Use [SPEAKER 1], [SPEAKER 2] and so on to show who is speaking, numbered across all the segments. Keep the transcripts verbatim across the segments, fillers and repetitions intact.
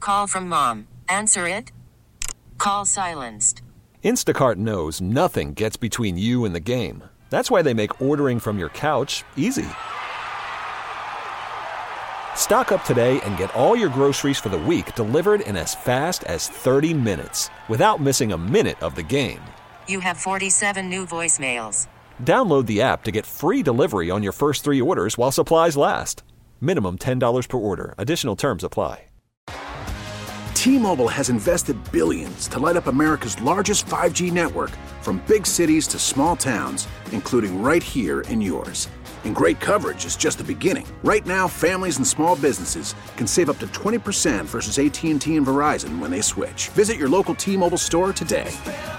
[SPEAKER 1] Call from mom. Answer it. Call silenced.
[SPEAKER 2] Instacart knows nothing gets between you and the game. That's why they make ordering from your couch easy. Stock up today and get all your groceries for the week delivered in as fast as thirty minutes without missing a minute of the game.
[SPEAKER 1] You have forty-seven new voicemails.
[SPEAKER 2] Download the app to get free delivery on your first three orders while supplies last. Minimum ten dollars per order. Additional terms apply.
[SPEAKER 3] T-Mobile has invested billions to light up America's largest five G network, from big cities to small towns, including right here in yours. And great coverage is just the beginning. Right now, families and small businesses can save up to twenty percent versus A T and T and Verizon when they switch. Visit your local T-Mobile store today.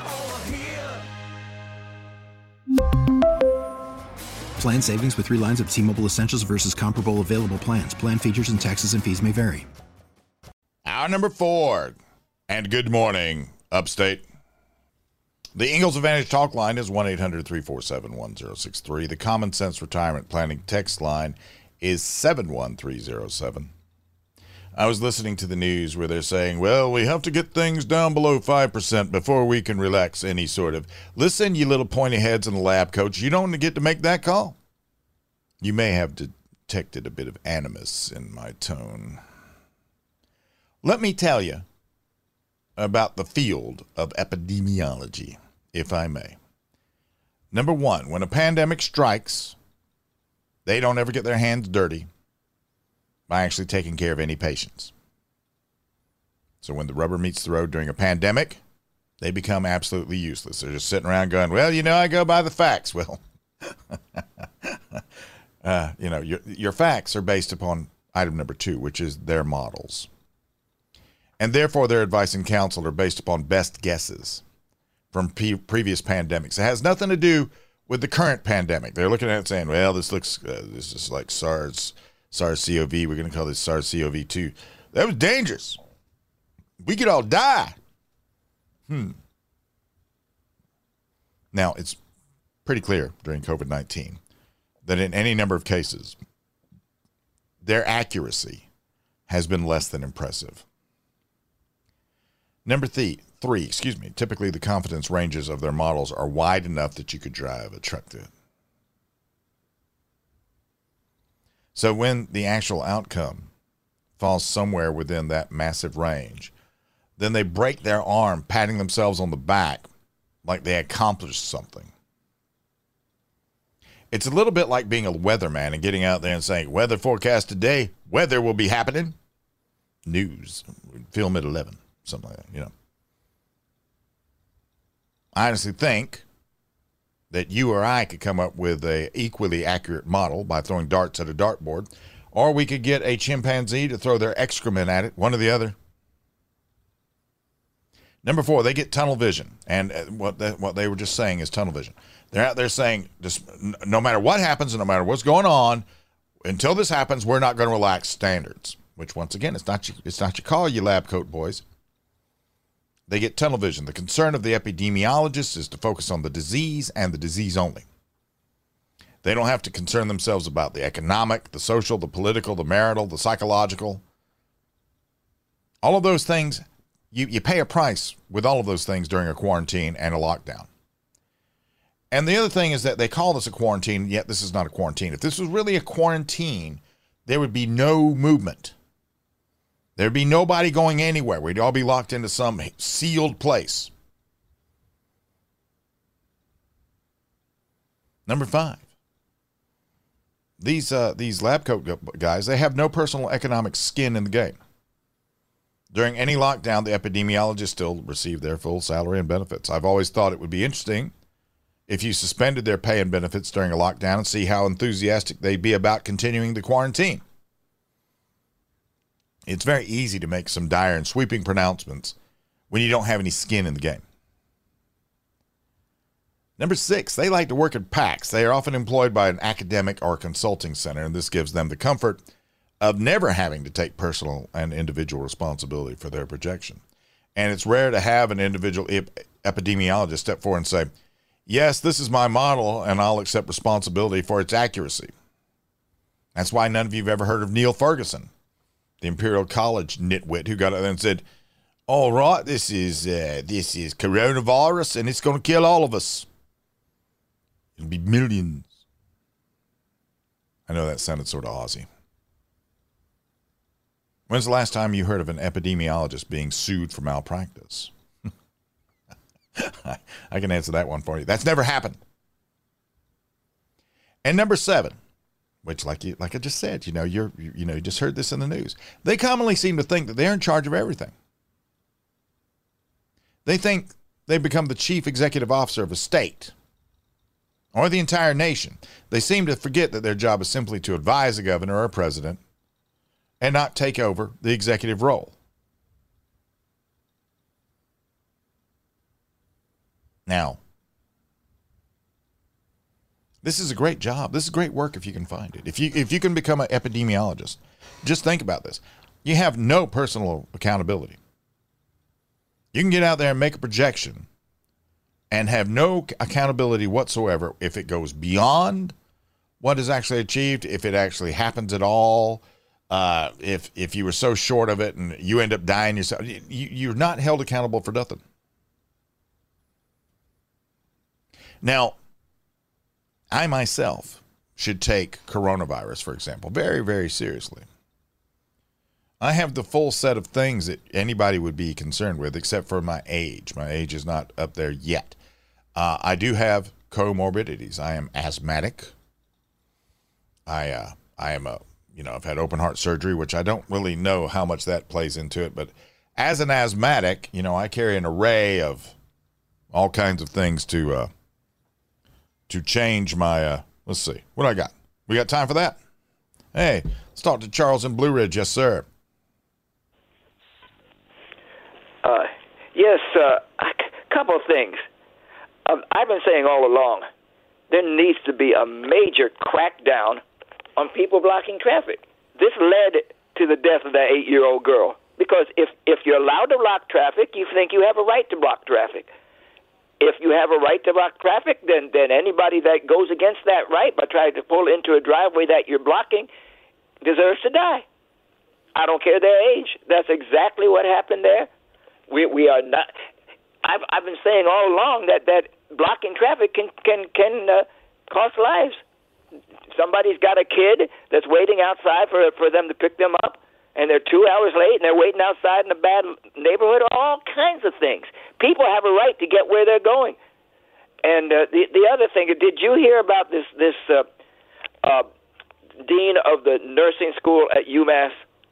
[SPEAKER 4] Plan savings with three lines of T-Mobile Essentials versus comparable available plans. Plan features and taxes and fees may vary.
[SPEAKER 5] Hour number four. And good morning, Upstate. The Ingalls Advantage talk line is one eight hundred three four seven one zero six three. The Common Sense Retirement Planning text line is seven one three zero seven. I was listening to the news where they're saying, well, we have to get things down below five percent before we can relax any sort of. Listen, you little pointy heads in the lab coats, you don't get to make that call. You may have detected a bit of animus in my tone. Let me tell you about the field of epidemiology, if I may. Number one, when a pandemic strikes, they don't ever get their hands dirty by actually taking care of any patients. So when the rubber meets the road during a pandemic, they become absolutely useless. They're just sitting around going, well, you know, I go by the facts. Well, uh, you know, your, your facts are based upon item number two, which is their models. And therefore, their advice and counsel are based upon best guesses from pre- previous pandemics. It has nothing to do with the current pandemic. They're looking at it saying, well, this looks, uh, this is like SARS, SARS-C o V. We're going to call this SARS-C o V two. That was dangerous. We could all die. Hmm. Now, it's pretty clear during covid nineteen that in any number of cases, their accuracy has been less than impressive. Number three, three, excuse me, typically the confidence ranges of their models are wide enough that you could drive a truck through it. So when the actual outcome falls somewhere within that massive range, then they break their arm patting themselves on the back like they accomplished something. It's a little bit like being a weatherman and getting out there and saying, weather forecast today, weather will be happening. News, film at eleven. Something like that, you know. I honestly think that you or I could come up with a equally accurate model by throwing darts at a dartboard, or we could get a chimpanzee to throw their excrement at it, one or the other. Number four, they get tunnel vision, and what they, what they were just saying is tunnel vision. They're out there saying, just no matter what happens and no matter what's going on, until this happens, we're not going to relax standards. Which, once again, it's not your, it's not your call, you lab coat boys. They get tunnel vision. The concern of the epidemiologist is to focus on the disease and the disease only. They don't have to concern themselves about the economic, the social, the political, the marital, the psychological. All of those things, you, you pay a price with all of those things during a quarantine and a lockdown. And the other thing is that they call this a quarantine, yet this is not a quarantine. If this was really a quarantine, there would be no movement. There'd be nobody going anywhere. We'd all be locked into some sealed place. Number five. These uh, these lab coat guys, they have no personal economic skin in the game. During any lockdown, the epidemiologists still receive their full salary and benefits. I've always thought it would be interesting if you suspended their pay and benefits during a lockdown and see how enthusiastic they'd be about continuing the quarantine. It's very easy to make some dire and sweeping pronouncements when you don't have any skin in the game. Number six, they like to work in packs. They are often employed by an academic or consulting center, and this gives them the comfort of never having to take personal and individual responsibility for their projection. And it's rare to have an individual ep- epidemiologist step forward and say, yes, this is my model, and I'll accept responsibility for its accuracy. That's why none of you have ever heard of Neil Ferguson. the Imperial College nitwit who got out there and said, all right, this is uh, this is coronavirus, and it's going to kill all of us. It'll be millions. I know that sounded sort of Aussie. When's the last time you heard of an epidemiologist being sued for malpractice? I, I can answer that one for you. That's never happened. And number seven, which, like you, like I just said, you know, you're, you, you know, you just heard this in the news. They commonly seem to think that they're in charge of everything. They think they become the chief executive officer of a state or the entire nation. They seem to forget that their job is simply to advise a governor or a president and not take over the executive role. Now, this is a great job. This is great work if you can find it. If you if you can become an epidemiologist, just think about this. You have no personal accountability. You can get out there and make a projection and have no accountability whatsoever if it goes beyond what is actually achieved, if it actually happens at all, uh, if if you were so short of it and you end up dying yourself. You, you're not held accountable for nothing. Now, I myself should take coronavirus, for example, very, very seriously. I have the full set of things that anybody would be concerned with, except for my age. My age is not up there yet. Uh, I do have comorbidities. I am asthmatic. I uh, I am a you know I've had open heart surgery, which I don't really know how much that plays into it. But as an asthmatic, you know, I carry an array of all kinds of things to. Uh, to change my, uh, let's see, what do I got? We got time for that? Hey, let's talk to Charles in Blue Ridge. Yes, sir.
[SPEAKER 6] Uh, yes, uh, a couple of things. Um, I've been saying all along, there needs to be a major crackdown on people blocking traffic. This led to the death of that eight-year-old girl. Because if, if you're allowed to block traffic, you think you have a right to block traffic. If you have a right to block traffic, then, then anybody that goes against that right by trying to pull into a driveway that you're blocking deserves to die. I don't care their age. That's exactly what happened there. We we are not. I've I've been saying all along that, that blocking traffic can can can uh, cost lives. Somebody's got a kid that's waiting outside for for them to pick them up, and they're two hours late, and they're waiting outside in a bad neighborhood, all kinds of things. People have a right to get where they're going. And uh, the the other thing, did you hear about this this uh, uh, dean of the nursing school at UMass?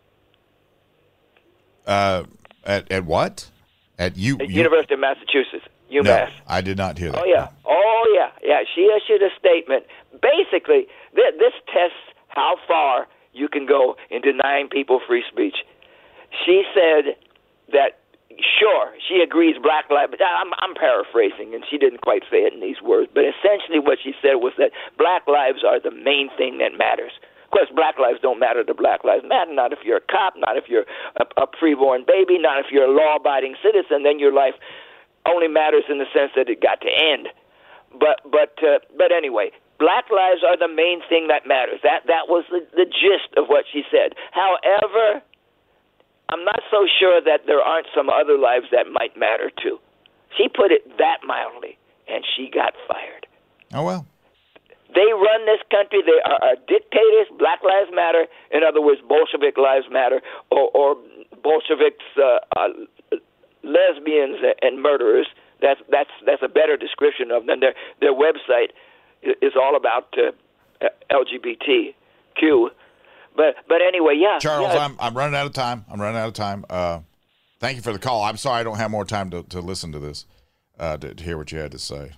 [SPEAKER 5] Uh, at at what? At U-
[SPEAKER 6] at University of Massachusetts, UMass.
[SPEAKER 5] No, I did not hear that.
[SPEAKER 6] Oh yeah, oh yeah, yeah. She issued a statement. Basically, th- this tests how far you can go in denying people free speech. She said that, sure, she agrees black lives, but I'm, I'm paraphrasing, and she didn't quite say it in these words, but essentially what she said was that black lives are the main thing that matters. Of course, black lives don't matter to Black Lives Matter, not if you're a cop, not if you're a, a preborn baby, not if you're a law-abiding citizen, then your life only matters in the sense that it got to end. But, but, uh, but anyway, black lives are the main thing that matters. That that was the, the gist of what she said. However, I'm not so sure that there aren't some other lives that might matter too. She put it that mildly, and she got fired.
[SPEAKER 5] Oh, well.
[SPEAKER 6] They run this country. They are, are dictators. Black Lives Matter. In other words, Bolshevik Lives Matter, or, or Bolsheviks, uh, uh, lesbians and murderers. That's that's that's a better description of them. Their their website is all about uh, L G B T Q. But but anyway, yeah.
[SPEAKER 5] Charles,
[SPEAKER 6] yeah.
[SPEAKER 5] I'm I'm running out of time. I'm running out of time. Uh, thank you for the call. I'm sorry I don't have more time to, to listen to this, uh, to, to hear what you had to say.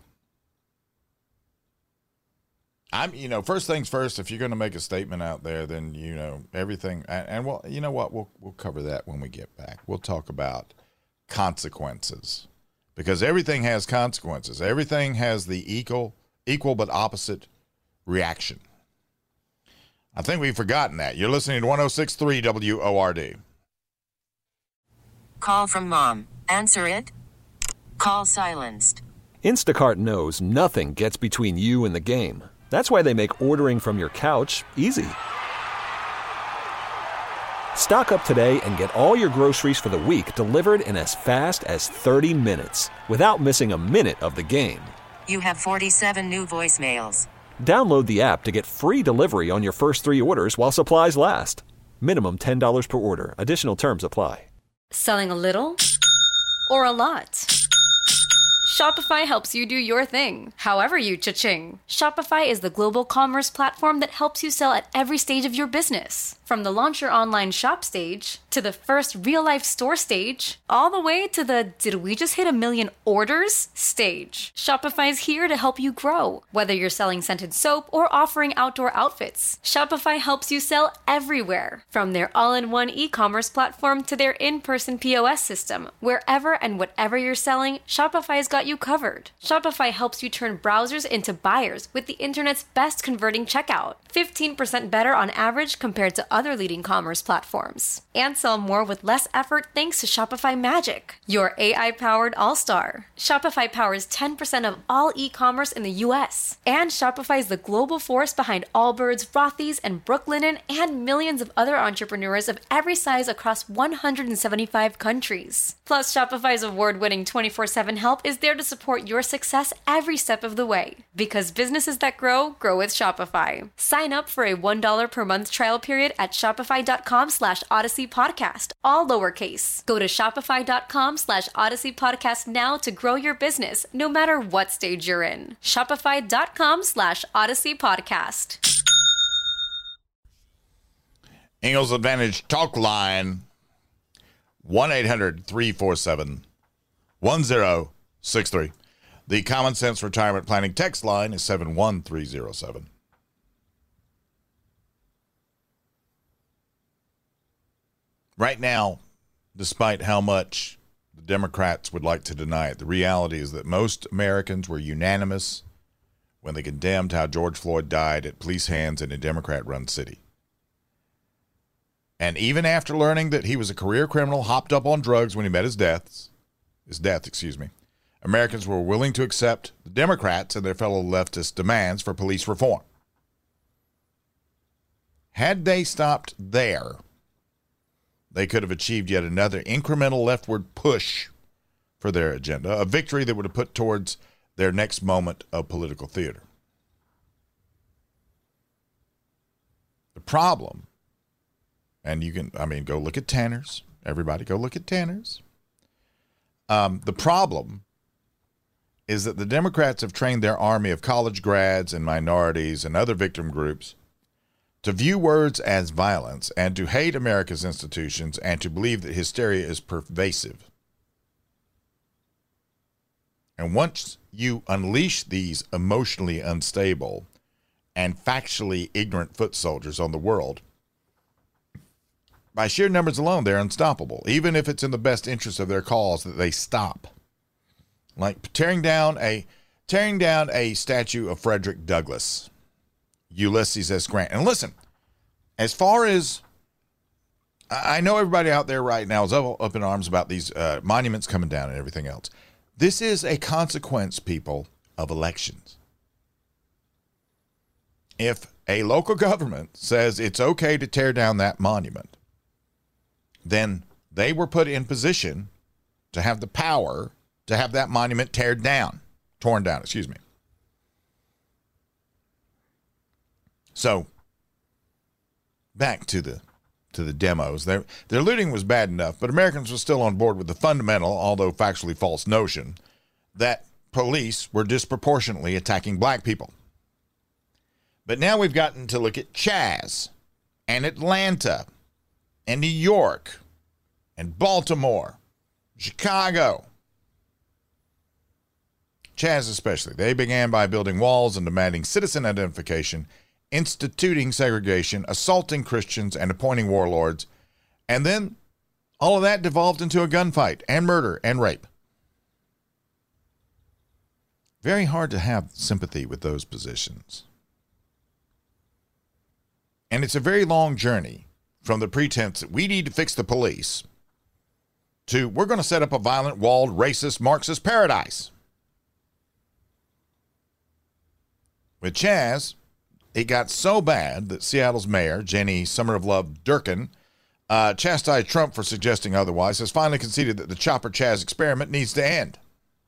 [SPEAKER 5] I'm, you know, first things first. If you're going to make a statement out there, then you know everything. And, and well, you know what? We'll we'll cover that when we get back. We'll talk about consequences, because everything has consequences. Everything has the equal equal but opposite reaction. I think we've forgotten that. You're listening to one oh six point three W O R D.
[SPEAKER 1] Call from mom. Answer it. Call silenced.
[SPEAKER 2] Instacart knows nothing gets between you and the game. That's why they make ordering from your couch easy. Stock up today and get all your groceries for the week delivered in as fast as thirty minutes without missing a minute of the game.
[SPEAKER 1] You have forty-seven new voicemails.
[SPEAKER 2] Download the app to get free delivery on your first three orders while supplies last. Minimum ten dollars per order. Additional terms apply.
[SPEAKER 7] Selling a little or a lot? Shopify helps you do your thing, however you cha-ching. Shopify is the global commerce platform that helps you sell at every stage of your business. From the launch your online shop stage, to the first real-life store stage, all the way to the did we just hit a million orders stage. Shopify's here to help you grow. Whether you're selling scented soap or offering outdoor outfits, Shopify helps you sell everywhere. From their all-in-one e-commerce platform to their in-person P O S system, wherever and whatever you're selling, Shopify's got you covered. Shopify helps you turn browsers into buyers with the internet's best converting checkout. fifteen percent better on average compared to other leading commerce platforms. And sell more with less effort thanks to Shopify Magic, your A I-powered all-star. Shopify powers ten percent of all e-commerce in the U S. And Shopify is the global force behind Allbirds, Rothy's, and Brooklinen, and millions of other entrepreneurs of every size across one hundred seventy-five countries. Plus, Shopify's award-winning twenty-four seven help is there to support your success every step of the way. Because businesses that grow, grow with Shopify. Sign up for a one dollar per month trial period at shopify.com slash Odyssey Podcast, all lowercase. Go to shopify.com slash Odyssey Podcast now to grow your business, no matter what stage you're in. Shopify.com slash Odyssey Podcast.
[SPEAKER 5] Ingalls Advantage Talk Line, one eight hundred three four seven one zero six three. The Common Sense Retirement Planning text line is seven one three zero seven. Right now, despite how much the Democrats would like to deny it, the reality is that most Americans were unanimous when they condemned how George Floyd died at police hands in a Democrat-run city. And even after learning that he was a career criminal, hopped up on drugs when he met his death, his death, excuse me, Americans were willing to accept the Democrats and their fellow leftist demands for police reform. Had they stopped there, they could have achieved yet another incremental leftward push for their agenda, a victory that would have put towards their next moment of political theater. The problem, and you can, I mean, go look at Tanner's. Everybody go look at Tanner's. Um, the problem is that the Democrats have trained their army of college grads and minorities and other victim groups to view words as violence and to hate America's institutions and to believe that hysteria is pervasive. And once you unleash these emotionally unstable and factually ignorant foot soldiers on the world, by sheer numbers alone, they're unstoppable, even if it's in the best interest of their cause that they stop. Like tearing down a tearing down a statue of Frederick Douglass, Ulysses S. Grant. And listen, as far as I know, everybody out there right now is up, up in arms about these uh, monuments coming down and everything else. This is a consequence, people, of elections. If a local government says it's okay to tear down that monument, then they were put in position to have the power to have that monument teared down, torn down, excuse me. So, back to the to the demos. Their, their looting was bad enough, but Americans were still on board with the fundamental, although factually false, notion that police were disproportionately attacking black people. But now we've gotten to look at Chaz and Atlanta and New York and Baltimore, Chicago. Chaz especially. They began by building walls and demanding citizen identification, instituting segregation, assaulting Christians, and appointing warlords. And then all of that devolved into a gunfight and murder and rape. Very hard to have sympathy with those positions. And it's a very long journey from the pretense that we need to fix the police to we're going to set up a violent, walled, racist, Marxist paradise. With Chaz, it got so bad that Seattle's mayor, Jenny Summer of Love Durkin, uh, chastised Trump for suggesting otherwise, has finally conceded that the Chopper Chaz experiment needs to end.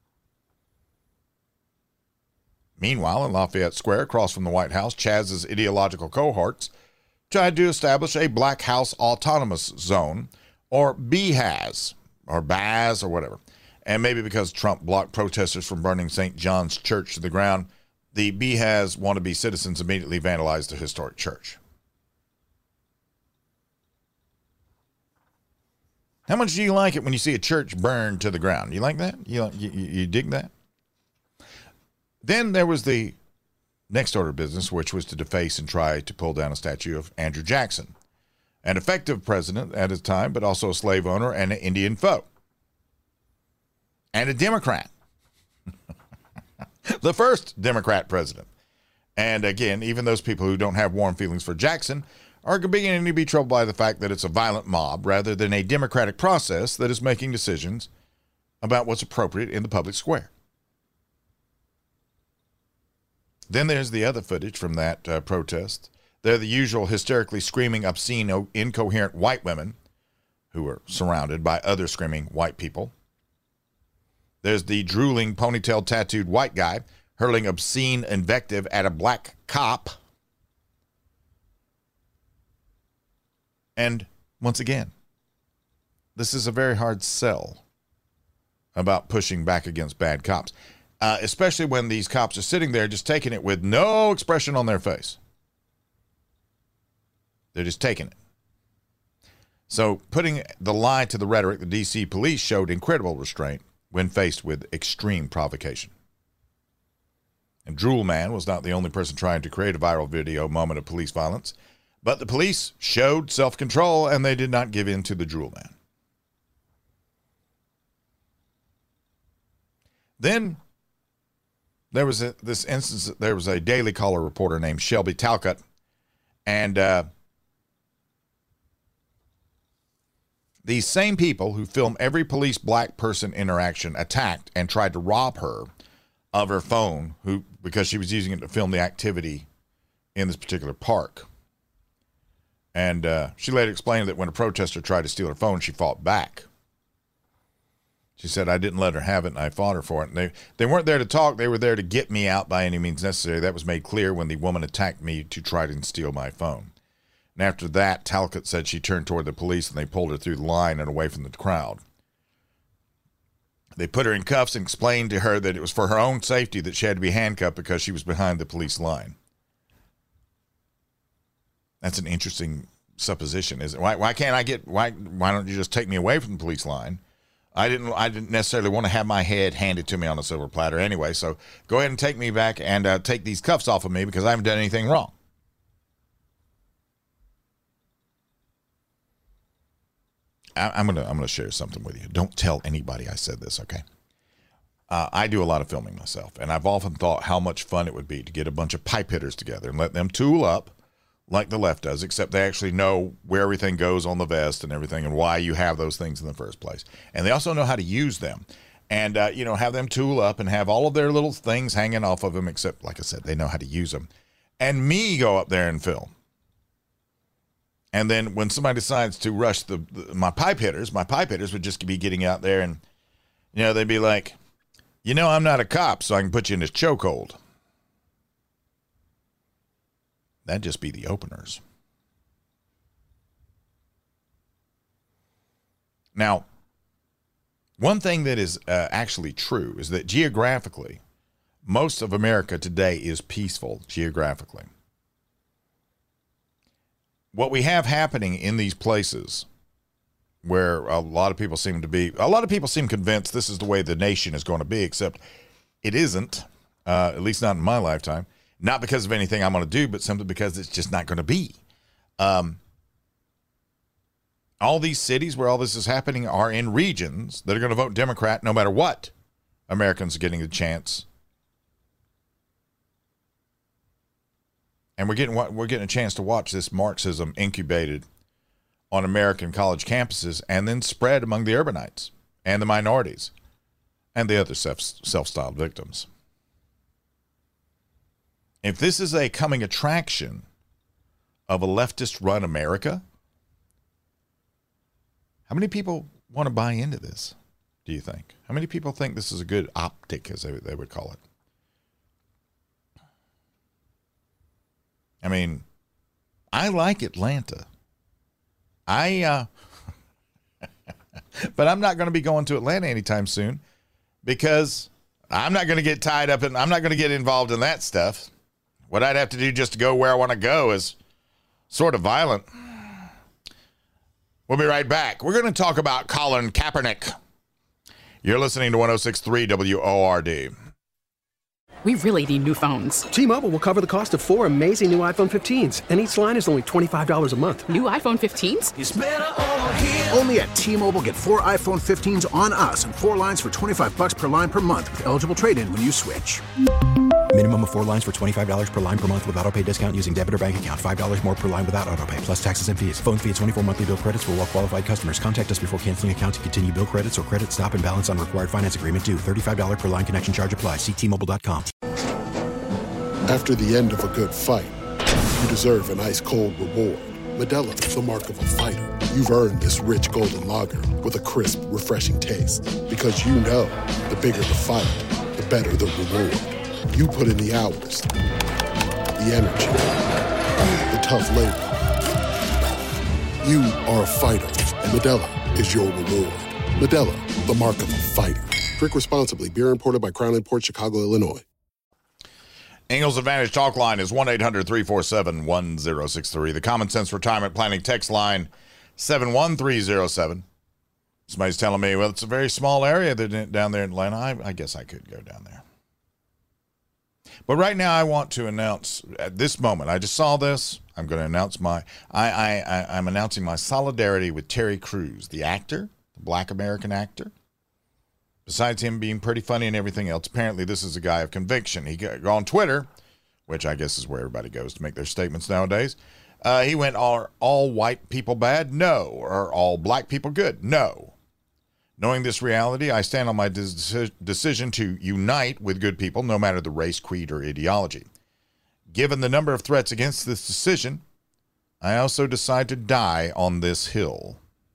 [SPEAKER 5] Meanwhile, in Lafayette Square, across from the White House, Chaz's ideological cohorts tried to establish a Black House Autonomous Zone, or B H A Z, or B A Z, or whatever. And maybe because Trump blocked protesters from burning Saint John's Church to the ground, the B H A Z wannabe citizens immediately vandalized the historic church. How much do you like it when you see a church burned to the ground? You like that? You, you, you dig that? Then there was the next order of business, which was to deface and try to pull down a statue of Andrew Jackson, an effective president at his time, but also a slave owner and an Indian foe. And a Democrat. The first Democrat president. And again, even those people who don't have warm feelings for Jackson are beginning to be troubled by the fact that it's a violent mob rather than a democratic process that is making decisions about what's appropriate in the public square. Then there's the other footage from that uh, protest. They're the usual hysterically screaming, obscene, incoherent white women who are surrounded by other screaming white people. There's the drooling, ponytail, tattooed white guy hurling obscene invective at a black cop. And once again, this is a very hard sell about pushing back against bad cops. Uh, especially when these cops are sitting there just taking it with no expression on their face. They're just taking it. So putting the lie to the rhetoric, the D C police showed incredible restraint when faced with extreme provocation. And Drool Man was not the only person trying to create a viral video moment of police violence, but the police showed self-control and they did not give in to the Drool Man. Then There was a, this instance, there was a Daily Caller reporter named Shelby Talcott, and uh, these same people who film every police black person interaction attacked and tried to rob her of her phone who because she was using it to film the activity in this particular park. And uh, she later explained that when a protester tried to steal her phone, she fought back. She said, I didn't let her have it, and I fought her for it. And they, they weren't there to talk. They were there to get me out by any means necessary. That was made clear when the woman attacked me to try to steal my phone. And after that, Talcott said she turned toward the police, and they pulled her through the line and away from the crowd. They put her in cuffs and explained to her that it was for her own safety that she had to be handcuffed because she was behind the police line. That's an interesting supposition, isn't it? Why, why can't I get, why, why don't you just take me away from the police line? I didn't I didn't necessarily want to have my head handed to me on a silver platter anyway, so go ahead and take me back and uh, take these cuffs off of me because I haven't done anything wrong. I, I'm gonna I'm gonna share something with you. Don't tell anybody I said this, okay? Uh, I do a lot of filming myself, and I've often thought how much fun it would be to get a bunch of pipe hitters together and let them tool up like the left does, except they actually know where everything goes on the vest and everything and why you have those things in the first place. And they also know how to use them. And, uh, you know, have them tool up and have all of their little things hanging off of them, except, like I said, they know how to use them. And me go up there and film. And then when somebody decides to rush the, the my pipe hitters, my pipe hitters would just be getting out there and, you know, they'd be like, you know, I'm not a cop, so I can put you in this chokehold. That'd just be the openers. Now, one thing that is uh, actually true is that geographically, most of America today is peaceful geographically. What we have happening in these places where a lot of people seem to be, a lot of people seem convinced this is the way the nation is going to be, except it isn't, uh, at least not in my lifetime. Not because of anything I'm going to do, but simply because it's just not going to be. Um, all these cities where all this is happening are in regions that are going to vote Democrat no matter what. Americans are getting the chance. And we're getting we're getting a chance to watch this Marxism incubated on American college campuses and then spread among the urbanites and the minorities and the other self, self-styled victims. If this is a coming attraction of a leftist-run America, How many people want to buy into this, do you think? How many people think this is a good optic, as they, they would call it? I mean, I like Atlanta. I, uh, but I'm not going to be going to Atlanta anytime soon because I'm not going to get tied up and I'm not going to get involved in that stuff. What I'd have to do just to go where I want to go is sort of violent. We'll be right back. We're going to talk about Colin Kaepernick. You're listening to one oh six point three W O R D.
[SPEAKER 8] We really need new phones.
[SPEAKER 9] T-Mobile will cover the cost of four amazing new iPhone fifteens, and each line is only twenty-five dollars a month.
[SPEAKER 8] New iPhone fifteens?
[SPEAKER 3] It's better over here. Only at T-Mobile, get four iPhone fifteens on us and four lines for twenty-five dollars per line per month with eligible trade-in when you switch.
[SPEAKER 4] Minimum of four lines for twenty-five dollars per line per month with autopay discount using debit or bank account. five dollars more per line without autopay, plus taxes and fees. Phone fee at twenty-four monthly bill credits for well-qualified customers. Contact us before canceling account to continue bill credits or credit stop and balance on required finance agreement due. thirty-five dollars per line connection charge applies. See T Mobile dot com.
[SPEAKER 10] After the end of a good fight, you deserve an ice-cold reward. Modelo is the mark of a fighter. You've earned this rich golden lager with a crisp, refreshing taste. Because you know, the bigger the fight, the better the reward. You put in the hours, the energy, the tough labor. You are a fighter, and Modelo is your reward. Modelo, the mark of a fighter. Drink responsibly. Beer imported by Crown Imports, Chicago, Illinois.
[SPEAKER 5] Ingalls Advantage Talk Line is one eight hundred three four seven one zero six three. The Common Sense Retirement Planning text line seven one three zero seven. Somebody's telling me, well, it's a very small area down there in Atlanta. I, I guess I could go down there. But right now I want to announce, at this moment, I just saw this. I'm going to announce my, I, I, I, I'm announcing my solidarity with Terry Crews, the actor, the black American actor. Besides him being pretty funny and everything else, apparently this is a guy of conviction. He got on Twitter, which I guess is where everybody goes to make their statements nowadays. Uh, he went, are all white people bad? No. Are all black people good? No. Knowing this reality, I stand on my de- decision to unite with good people, no matter the race, creed, or ideology. Given the number of threats against this decision, I also decide to die on this hill.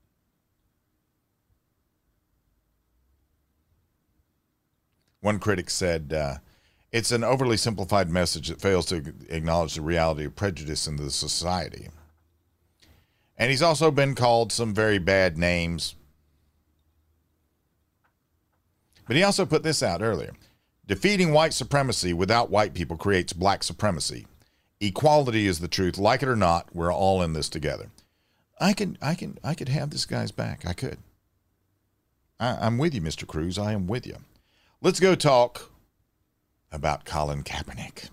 [SPEAKER 5] One critic said, uh, it's an overly simplified message that fails to acknowledge the reality of prejudice in the society. And he's also been called some very bad names. But he also put this out earlier. Defeating white supremacy without white people creates black supremacy. Equality is the truth. Like it or not, we're all in this together. I can, I can, I could have this guy's back. I could. I, I'm with you, Mister Cruz. I am with you. Let's go talk about Colin Kaepernick.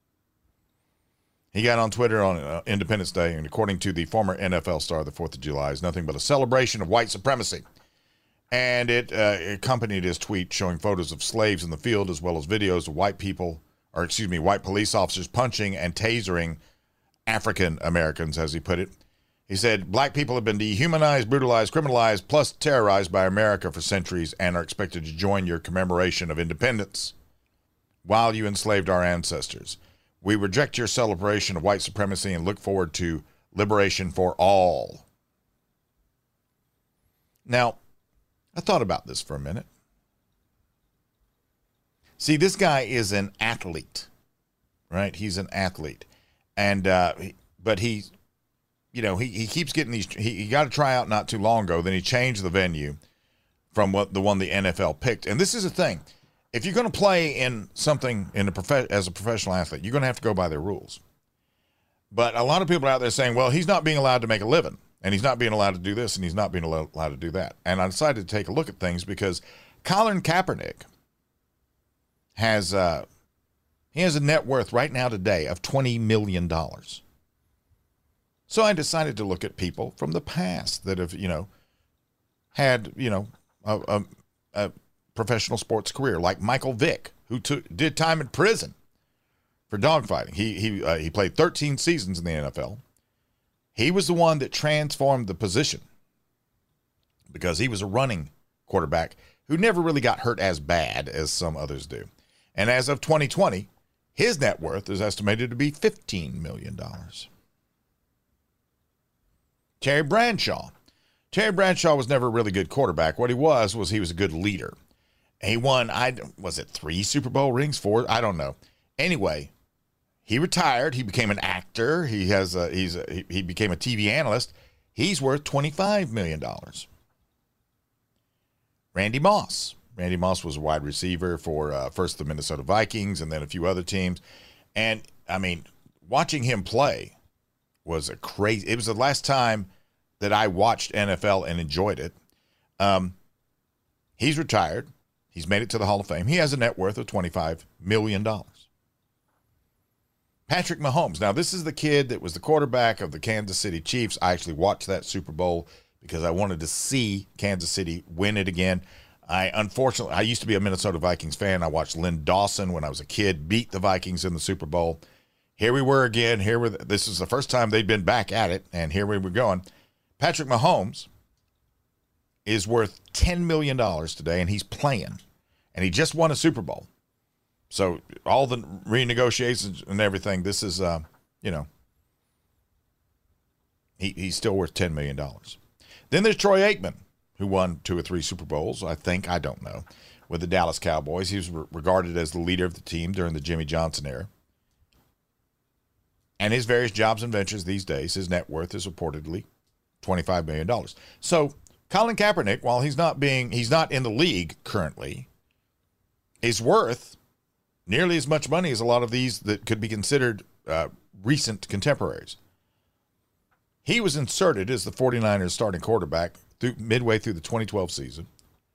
[SPEAKER 5] He got on Twitter on uh, Independence Day, and according to the former N F L star, the fourth of July is nothing but a celebration of white supremacy. And it uh, accompanied his tweet showing photos of slaves in the field as well as videos of white people, or excuse me, white police officers punching and tasering African Americans, as he put it. He said, black people have been dehumanized, brutalized, criminalized, plus terrorized by America for centuries and are expected to join your commemoration of independence while you enslaved our ancestors. We reject your celebration of white supremacy and look forward to liberation for all. Now, I thought about this for a minute. See, this guy is an athlete, right? He's an athlete. And, uh, but he... You know, he, he keeps getting these, he, he got a tryout not too long ago, then he changed the venue from what the one the N F L picked. And this is the thing. If you're going to play in something in a prof- as a professional athlete, you're going to have to go by their rules. But a lot of people are out there saying, well, he's not being allowed to make a living, and he's not being allowed to do this, and he's not being allowed to do that. And I decided to take a look at things because Colin Kaepernick has, uh, he has a net worth right now today of twenty million dollars. So I decided to look at people from the past that have, you know, had, you know, a, a, a professional sports career, like Michael Vick, who took, did time in prison for dogfighting. He he uh, he played thirteen seasons in the N F L. He was the one that transformed the position because he was a running quarterback who never really got hurt as bad as some others do. And as of twenty twenty, his net worth is estimated to be fifteen million dollars. Terry Bradshaw Terry Bradshaw was never a really good quarterback. What he was was he was a good leader. He won, I was it three Super Bowl rings, four? I don't know. Anyway, he retired. He became an actor. He has a, he's a, he, he became a T V analyst. He's worth twenty-five million dollars. Randy Moss. Randy Moss was a wide receiver for uh, first the Minnesota Vikings and then a few other teams. And, I mean, watching him play was a crazy – it was the last time that I watched N F L and enjoyed it. Um, he's retired. He's made it to the Hall of Fame. He has a net worth of twenty-five million dollars. Patrick Mahomes. Now, this is the kid that was the quarterback of the Kansas City Chiefs. I actually watched that Super Bowl because I wanted to see Kansas City win it again. I unfortunately, I used to be a Minnesota Vikings fan. I watched Lynn Dawson when I was a kid beat the Vikings in the Super Bowl. Here we were again. Here we This is the first time they'd been back at it, and here we were going. Patrick Mahomes is worth ten million dollars today, and he's playing. And he just won a Super Bowl. So all the renegotiations and everything, this is, uh, you know, he, he's still worth ten million dollars. Then there's Troy Aikman, who won two or three Super Bowls, I think, I don't know, with the Dallas Cowboys. He was re- regarded as the leader of the team during the Jimmy Johnson era. And his various jobs and ventures these days, his net worth is reportedly twenty-five million dollars. So Colin Kaepernick, while he's not being, he's not in the league currently, is worth nearly as much money as a lot of these that could be considered uh, recent contemporaries. He was inserted as the 49ers starting quarterback through, midway through the twenty twelve season.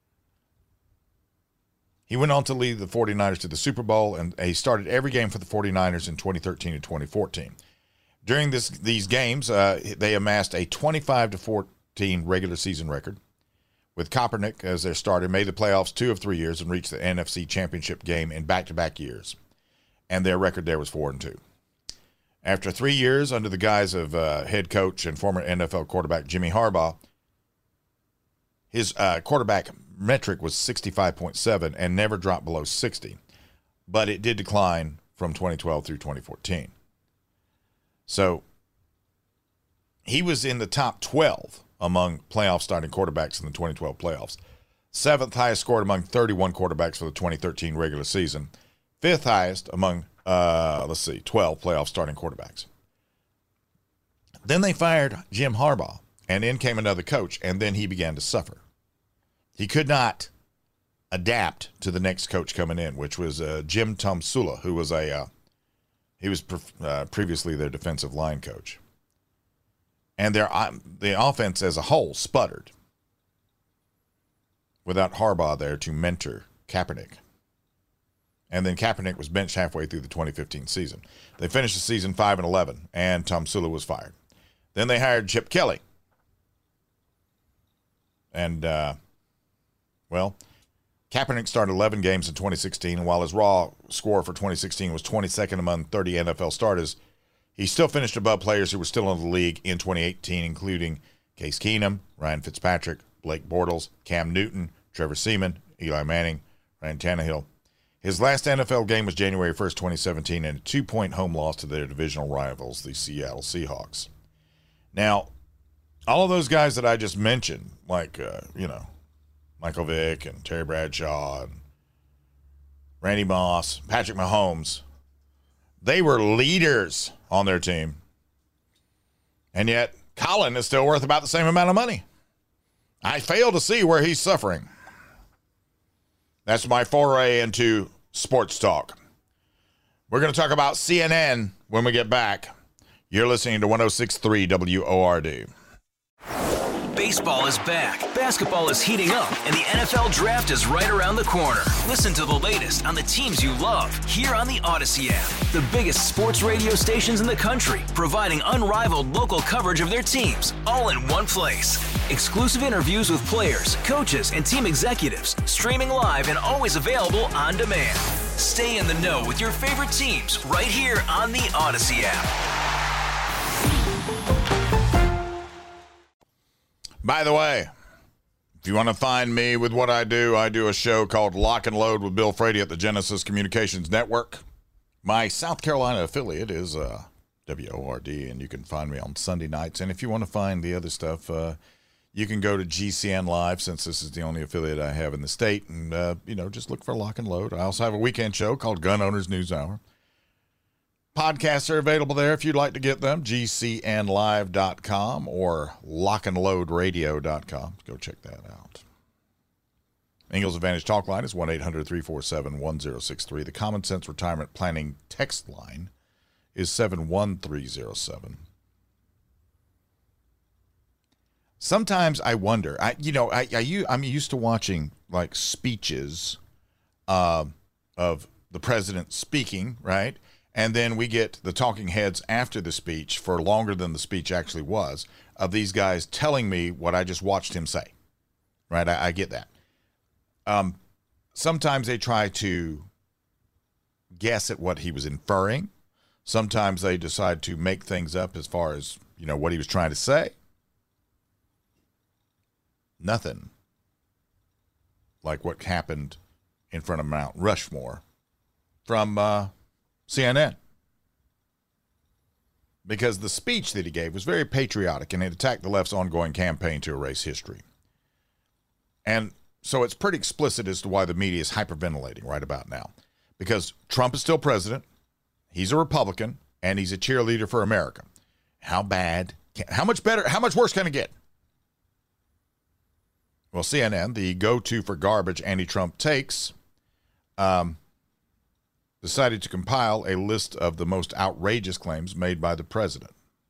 [SPEAKER 5] He went on to lead the 49ers to the Super Bowl, and he started every game for the 49ers in twenty thirteen and twenty fourteen. During this, these games, uh, they amassed a twenty-five to fourteen regular season record, with Kaepernick as their starter, made the playoffs two of three years and reached the N F C Championship game in back-to-back years. And their record there was four and two. After three years under the guise of uh, head coach and former N F L quarterback Jimmy Harbaugh, his uh, quarterback metric was sixty-five point seven and never dropped below sixty. But it did decline from twenty twelve through twenty fourteen. So he was in the top twelve among playoff starting quarterbacks in the twenty twelve playoffs. Seventh highest scored among thirty-one quarterbacks for the twenty thirteen regular season. Fifth highest among, uh, let's see, twelve playoff starting quarterbacks. Then they fired Jim Harbaugh, and in came another coach, and then he began to suffer. He could not adapt to the next coach coming in, which was uh, Jim Tomsula, who was a, uh, he was pre- uh, previously their defensive line coach. And their the offense as a whole sputtered without Harbaugh there to mentor Kaepernick. And then Kaepernick was benched halfway through the twenty fifteen season. They finished the season five and eleven, and Tomsula was fired. Then they hired Chip Kelly. And, uh, well, Kaepernick started eleven games in twenty sixteen, and while his raw score for twenty sixteen was twenty-second among thirty N F L starters, he still finished above players who were still in the league in twenty eighteen, including Case Keenum, Ryan Fitzpatrick, Blake Bortles, Cam Newton, Trevor Seaman, Eli Manning, Ryan Tannehill. His last N F L game was January first, twenty seventeen, and a two-point home loss to their divisional rivals, the Seattle Seahawks. Now, all of those guys that I just mentioned, like, uh, you know, Michael Vick and Terry Bradshaw and Randy Moss, Patrick Mahomes, they were leaders on their team. And yet, Colin is still worth about the same amount of money. I fail to see where he's suffering. That's my foray into sports talk. We're going to talk about C N N when we get back. You're listening to one oh six point three W O R D.
[SPEAKER 11] Baseball is back, basketball is heating up, and the N F L Draft is right around the corner. Listen to the latest on the teams you love here on the Odyssey app. The biggest sports radio stations in the country, providing unrivaled local coverage of their teams, all in one place. Exclusive interviews with players, coaches, and team executives, streaming live and always available on demand. Stay in the know with your favorite teams right here on the Odyssey app.
[SPEAKER 5] By the way, if you want to find me with what I do, I do a show called Lock and Load with Bill Frady at the Genesis Communications Network. My South Carolina affiliate is uh, W O R D, and you can find me on Sunday nights. And if you want to find the other stuff, uh, You can go to G C N Live, since this is the only affiliate I have in the state, and, uh, you know, just look for Lock and Load. I also have a weekend show called Gun Owners News Hour. Podcasts are available there if you'd like to get them, G C N live dot com or lock and load radio dot com. Go check that out. Ingalls Advantage Talk Line is one eight hundred three four seven one zero six three. The Common Sense Retirement Planning text line is seven one three zero seven. Sometimes I wonder, I you know, I, I I'm used to watching like speeches uh, of the president speaking, right? And then we get the talking heads after the speech for longer than the speech actually was, of these guys telling me what I just watched him say, right? I, I get that. Um, sometimes they try to guess at what he was inferring. Sometimes they decide to make things up as far as, you know, what he was trying to say. Nothing like what happened in front of Mount Rushmore from uh, C N N. Because the speech that he gave was very patriotic and it attacked the left's ongoing campaign to erase history. And so it's pretty explicit as to why the media is hyperventilating right about now. Because Trump is still president, he's a Republican, and he's a cheerleader for America. How bad, can, how much better, how much worse can it get? Well, C N N, the go-to for garbage anti-Trump takes, um, decided to compile a list of the most outrageous claims made by the president.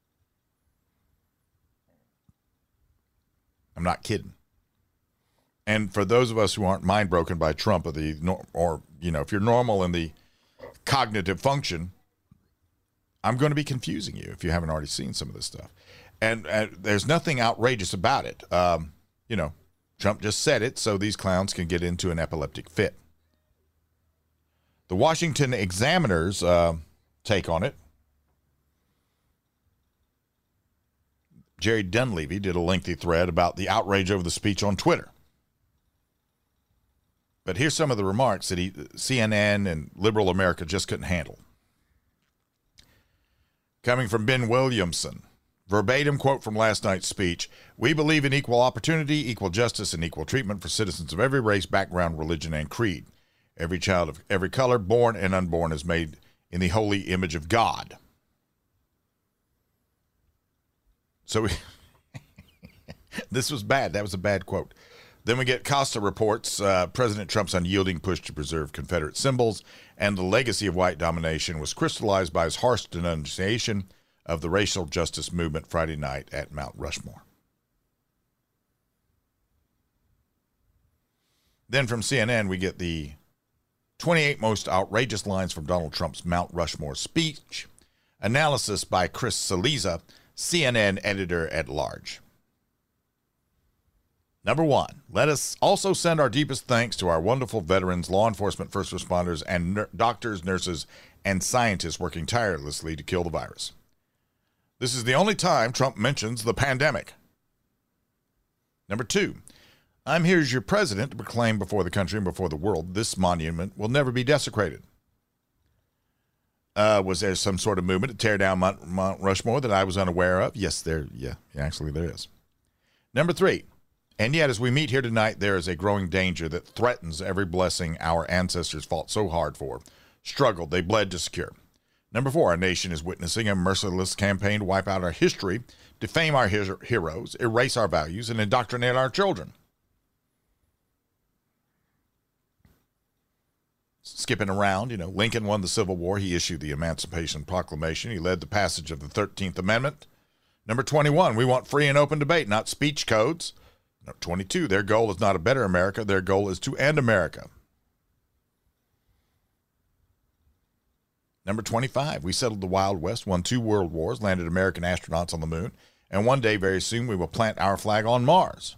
[SPEAKER 5] I'm not kidding. And for those of us who aren't mind broken by Trump, or the or you know, if you're normal in the cognitive function, I'm going to be confusing you if you haven't already seen some of this stuff. And, and there's nothing outrageous about it. Um, you know, Trump just said it so these clowns can get into an epileptic fit. The Washington Examiner's uh, take on it. Jerry Dunleavy did a lengthy thread about the outrage over the speech on Twitter. But here's some of the remarks that he, C N N and liberal America just couldn't handle. Coming from Ben Williamson, verbatim quote from last night's speech: "We believe in equal opportunity, equal justice, and equal treatment for citizens of every race, background, religion, and creed. Every child of every color, born and unborn, is made in the holy image of God." So we, this was bad. That was a bad quote. Then we get Costa reports uh, President Trump's unyielding push to preserve Confederate symbols and the legacy of white domination was crystallized by his harsh denunciation of the racial justice movement Friday night at Mount Rushmore. Then from C N N, we get the twenty-eight most outrageous lines from Donald Trump's Mount Rushmore speech. Analysis by Chris Cillizza, C N N editor-at-large. Number one, let us also send our deepest thanks to our wonderful veterans, law enforcement, first responders, and ner- doctors, nurses, and scientists working tirelessly to kill the virus. This is the only time Trump mentions the pandemic. Number two, I'm here as your president to proclaim before the country and before the world this monument will never be desecrated. Uh, was there some sort of movement to tear down Mount, Mount Rushmore that I was unaware of? Yes, there. Yeah, actually there is. Number three, and yet as we meet here tonight, there is a growing danger that threatens every blessing our ancestors fought so hard for, struggled, they bled to secure. Number four, our nation is witnessing a merciless campaign to wipe out our history, defame our his- heroes, erase our values, and indoctrinate our children. Skipping around, you know, Lincoln won the Civil War. He issued the Emancipation Proclamation. He led the passage of the thirteenth Amendment. Number twenty-one, we want free and open debate, not speech codes. Number twenty-two, their goal is not a better America. Their goal is to end America. Number twenty-five, we settled the Wild West, won two world wars, landed American astronauts on the moon, and one day, very soon, we will plant our flag on Mars.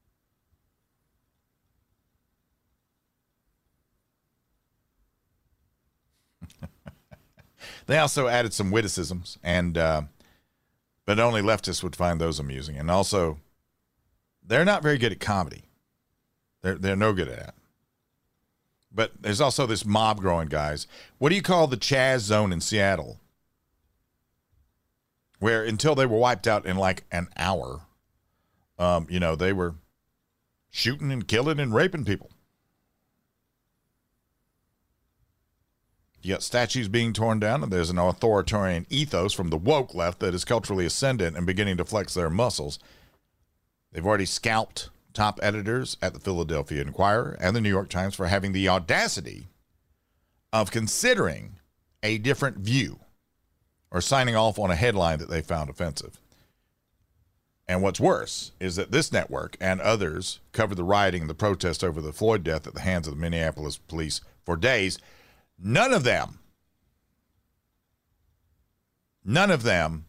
[SPEAKER 5] They also added some witticisms, and uh, but only leftists would find those amusing. And also, they're not very good at comedy. They're they're no good at it. But there's also this mob growing, guys. What do you call the Chaz zone in Seattle? Where until they were wiped out in like an hour, um, you know, they were shooting and killing and raping people. You got statues being torn down, and there's an authoritarian ethos from the woke left that is culturally ascendant and beginning to flex their muscles. They've already scalped top editors at the Philadelphia Inquirer and the New York Times for having the audacity of considering a different view or signing off on a headline that they found offensive. And what's worse is that this network and others covered the rioting and the protest over the Floyd death at the hands of the Minneapolis police for days. None of them, none of them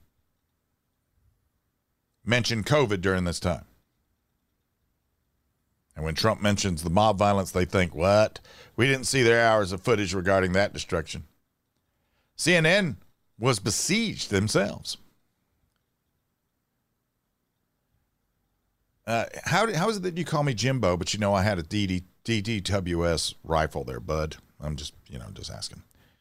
[SPEAKER 5] mentioned COVID during this time. And when Trump mentions the mob violence, they think, what? We didn't see their hours of footage regarding that destruction. C N N was besieged themselves. Uh, how, how is it that you call me Jimbo, but you know I had a D D W S rifle there, bud? I'm just, you know, just asking.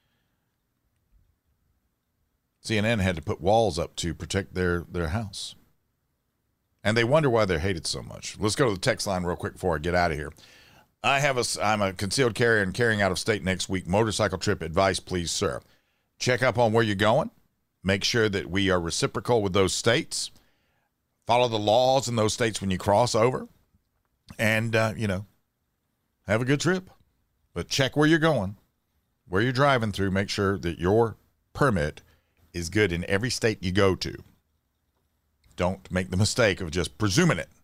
[SPEAKER 5] C N N had to put walls up to protect their, their house. And they wonder why they're hated so much. Let's go to the text line real quick before I get out of here. I have a, I'm a concealed carrier and carrying out of state next week. Motorcycle trip advice, please, sir. Check up on where you're going. Make sure that we are reciprocal with those states. Follow the laws in those states when you cross over. And, uh, you know, have a good trip. But check where you're going, where you're driving through. Make sure that your permit is good in every state you go to. Don't make the mistake of just presuming it.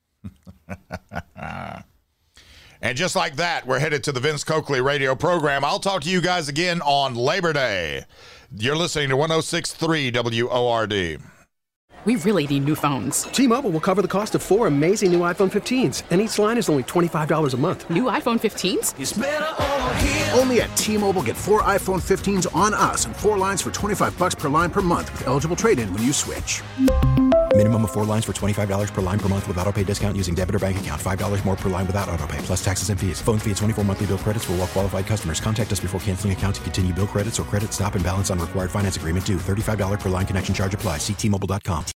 [SPEAKER 5] And just like that, we're headed to the Vince Coakley radio program. I'll talk to you guys again on Labor Day. You're listening to one oh six point three W O R D.
[SPEAKER 8] We really need new phones.
[SPEAKER 9] T-Mobile will cover the cost of four amazing new iPhone fifteens, and each line is only twenty-five dollars a month.
[SPEAKER 8] New iPhone fifteens?
[SPEAKER 3] It's better over here. Only at T-Mobile, get four iPhone fifteens on us and four lines for twenty-five dollars per line per month with eligible trade-in when you switch.
[SPEAKER 4] Minimum of four lines for twenty-five dollars per line per month with autopay discount using debit or bank account. five dollars more per line without autopay, plus taxes and fees. Phone fee at twenty-four monthly bill credits for well-qualified customers. Contact us before canceling account to continue bill credits or credit stop and balance on required finance agreement due. thirty-five dollars per line connection charge applies. See T Mobile dot com.